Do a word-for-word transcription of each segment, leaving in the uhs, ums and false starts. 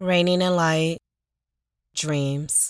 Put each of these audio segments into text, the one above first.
Raining in light, dreams.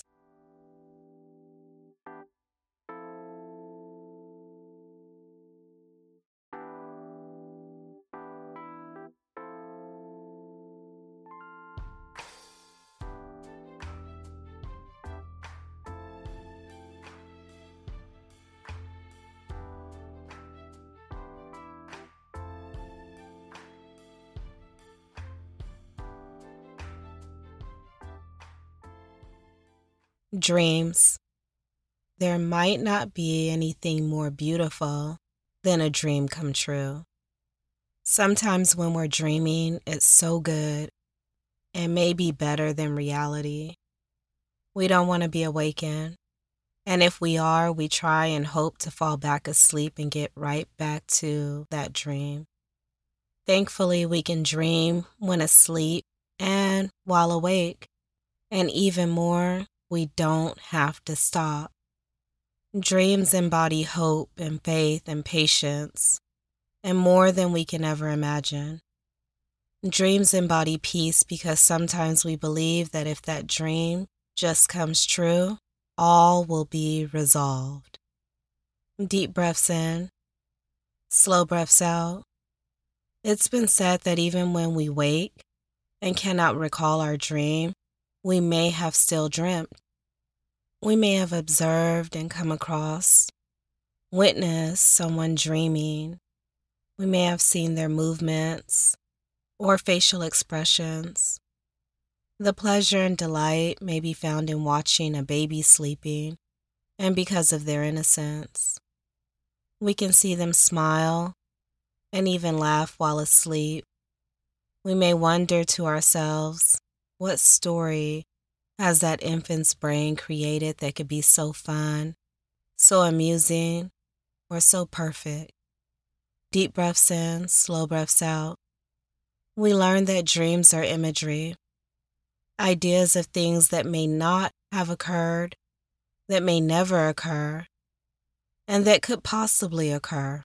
Dreams. There might not be anything more beautiful than a dream come true. Sometimes when we're dreaming, it's so good and maybe better than reality. We don't want to be awakened. And if we are, we try and hope to fall back asleep and get right back to that dream. Thankfully, we can dream when asleep and while awake. And even more, we don't have to stop. Dreams embody hope and faith and patience, and more than we can ever imagine. Dreams embody peace because sometimes we believe that if that dream just comes true, all will be resolved. Deep breaths in, slow breaths out. It's been said that even when we wake and cannot recall our dream, we may have still dreamt. We may have observed and come across, witnessed someone dreaming. We may have seen their movements or facial expressions. The pleasure and delight may be found in watching a baby sleeping, and because of their innocence. We can see them smile and even laugh while asleep. We may wonder to ourselves, what story has that infant's brain created that could be so fun, so amusing, or so perfect? Deep breaths in, slow breaths out. We learn that dreams are imagery, ideas of things that may not have occurred, that may never occur, and that could possibly occur.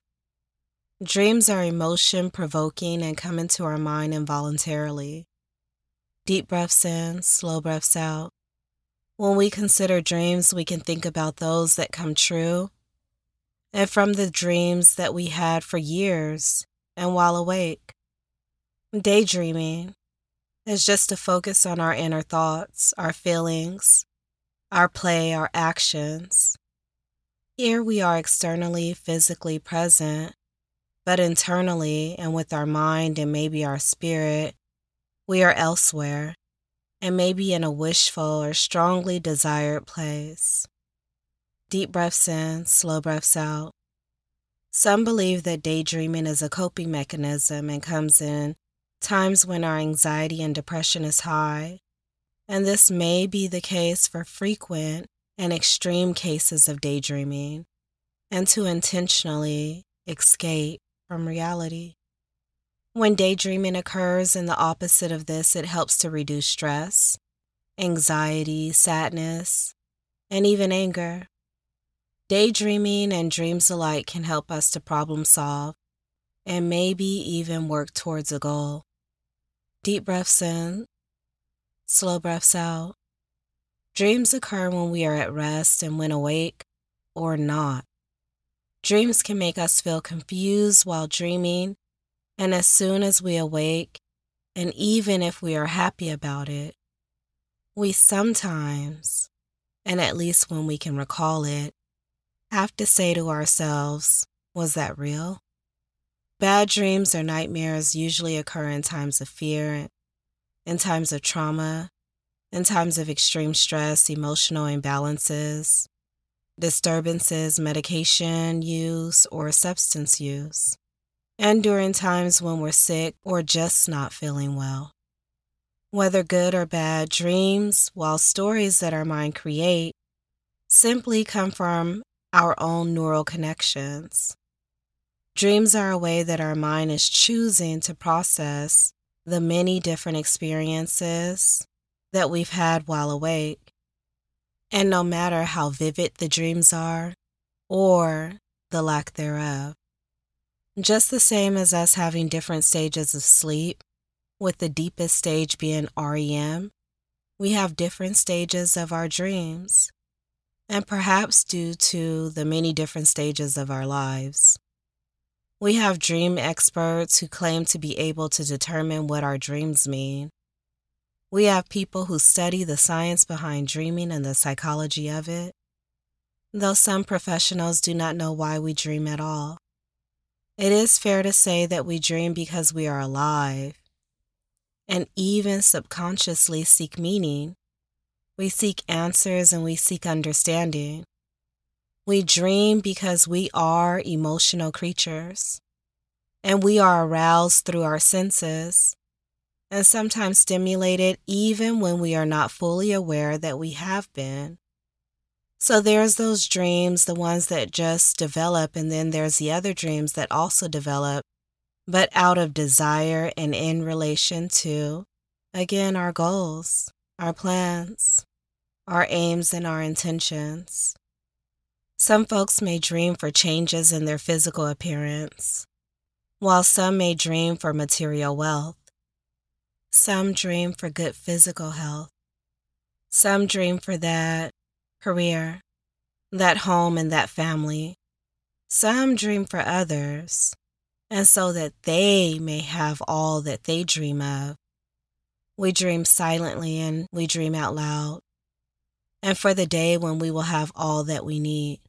Dreams are emotion-provoking and come into our mind involuntarily. Deep breaths in, slow breaths out. When we consider dreams, we can think about those that come true, and from the dreams that we had for years and while awake. Daydreaming is just to focus on our inner thoughts, our feelings, our play, our actions. Here we are externally, physically present, but internally and with our mind and maybe our spirit, we are elsewhere and maybe in a wishful or strongly desired place. Deep breaths in, slow breaths out. Some believe that daydreaming is a coping mechanism and comes in times when our anxiety and depression is high, and this may be the case for frequent and extreme cases of daydreaming, and to intentionally escape from reality. When daydreaming occurs in the opposite of this, it helps to reduce stress, anxiety, sadness, and even anger. Daydreaming and dreams alike can help us to problem solve and maybe even work towards a goal. Deep breaths in, slow breaths out. Dreams occur when we are at rest and when awake or not. Dreams can make us feel confused while dreaming, and as soon as we awake, and even if we are happy about it, we sometimes, and at least when we can recall it, have to say to ourselves, was that real? Bad dreams or nightmares usually occur in times of fear, in times of trauma, in times of extreme stress, emotional imbalances, disturbances, medication use, or substance use, and during times when we're sick or just not feeling well. Whether good or bad, dreams, while stories that our mind create, simply come from our own neural connections. Dreams are a way that our mind is choosing to process the many different experiences that we've had while awake. And no matter how vivid the dreams are, or the lack thereof, just the same as us having different stages of sleep, with the deepest stage being R E M We have different stages of our dreams, and perhaps due to the many different stages of our lives. We have dream experts who claim to be able to determine what our dreams mean. We have people who study the science behind dreaming and the psychology of it, though some professionals do not know why we dream at all. It is fair to say that we dream because we are alive, and even subconsciously seek meaning. We seek answers and we seek understanding. We dream because we are emotional creatures, and we are aroused through our senses, and sometimes stimulated even when we are not fully aware that we have been. So there's those dreams, the ones that just develop, and then there's the other dreams that also develop, but out of desire and in relation to, again, our goals, our plans, our aims, and our intentions. Some folks may dream for changes in their physical appearance, while some may dream for material wealth. Some dream for good physical health. Some dream for that career, that home, and that family. Some dream for others, and so that they may have all that they dream of. We dream silently and we dream out loud, and for the day when we will have all that we need.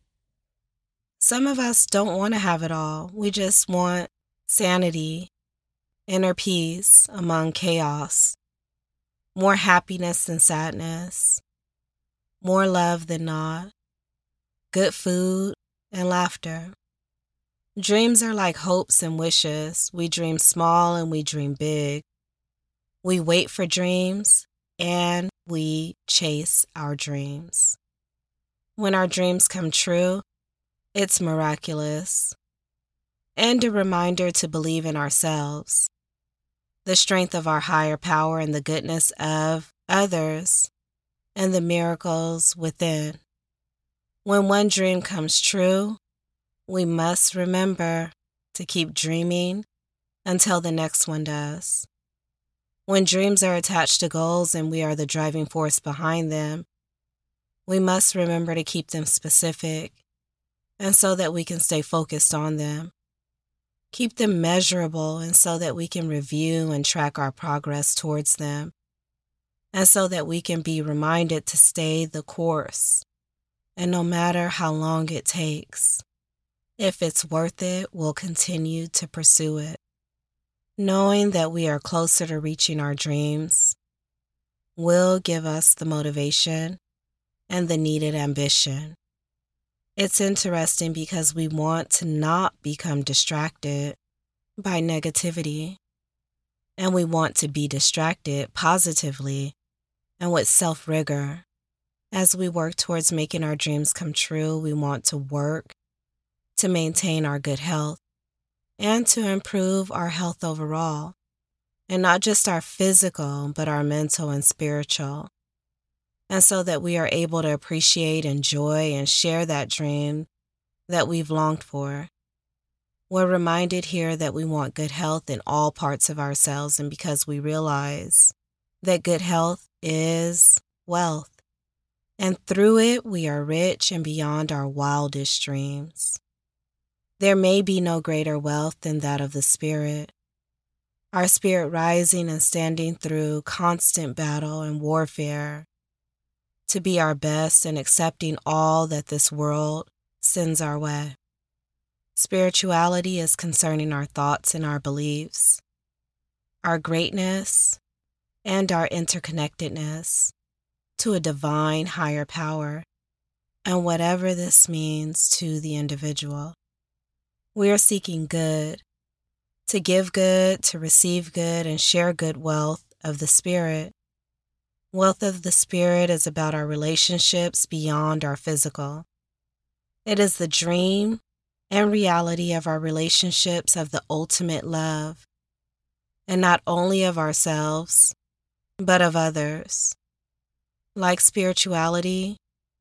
Some of us don't want to have it all. We just want sanity, inner peace among chaos, more happiness than sadness, more love than not, good food and laughter. Dreams are like hopes and wishes. We dream small and we dream big. We wait for dreams and we chase our dreams. When our dreams come true, it's miraculous, and a reminder to believe in ourselves, the strength of our higher power, and the goodness of others, and the miracles within. When one dream comes true, we must remember to keep dreaming until the next one does. When dreams are attached to goals and we are the driving force behind them, we must remember to keep them specific, and so that we can stay focused on them. Keep them measurable, and so that we can review and track our progress towards them, and so that we can be reminded to stay the course. And no matter how long it takes, if it's worth it, we'll continue to pursue it. Knowing that we are closer to reaching our dreams will give us the motivation and the needed ambition. It's interesting because we want to not become distracted by negativity, and we want to be distracted positively and with self-rigor. As we work towards making our dreams come true, we want to work to maintain our good health and to improve our health overall, and not just our physical, but our mental and spiritual. And so that we are able to appreciate, enjoy, and share that dream that we've longed for. We're reminded here that we want good health in all parts of ourselves, and because we realize that good health is wealth, and through it we are rich and beyond our wildest dreams. There may be no greater wealth than that of the spirit, our spirit rising and standing through constant battle and warfare to be our best and accepting all that this world sends our way. Spirituality is concerning our thoughts and our beliefs, our greatness, and our interconnectedness to a divine higher power, and whatever this means to the individual. We are seeking good, to give good, to receive good, and share good wealth of the spirit. Wealth of the spirit is about our relationships beyond our physical. It is the dream and reality of our relationships of the ultimate love, and not only of ourselves, but of others. Like spirituality,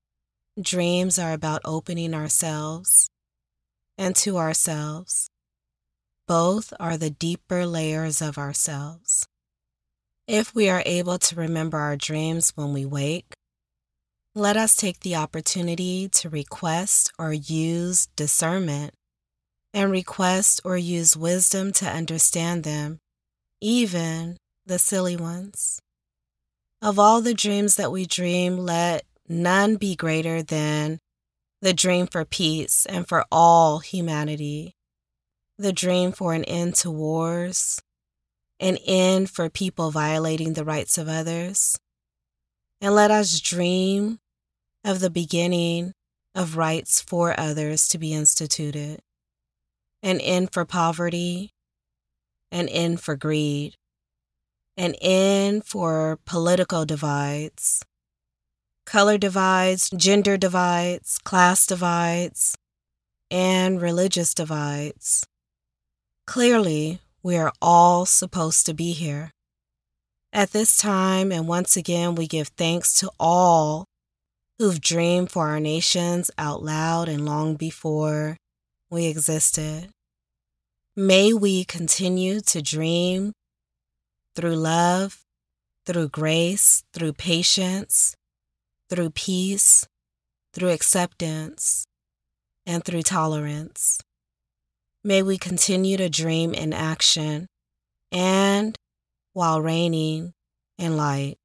dreams are about opening ourselves and to ourselves. Both are the deeper layers of ourselves. If we are able to remember our dreams when we wake, let us take the opportunity to request or use discernment and request or use wisdom to understand them, even the silly ones. Of all the dreams that we dream, let none be greater than the dream for peace and for all humanity, the dream for an end to wars, an end for people violating the rights of others. And let us dream of the beginning of rights for others to be instituted, an end for poverty, an end for greed, an end for political divides, color divides, gender divides, class divides, and religious divides. Clearly, we are all supposed to be here. At this time, and once again, we give thanks to all who've dreamed for our nations out loud and long before we existed. May we continue to dream through love, through grace, through patience, through peace, through acceptance, and through tolerance. May we continue to dream in action and while reigning in light.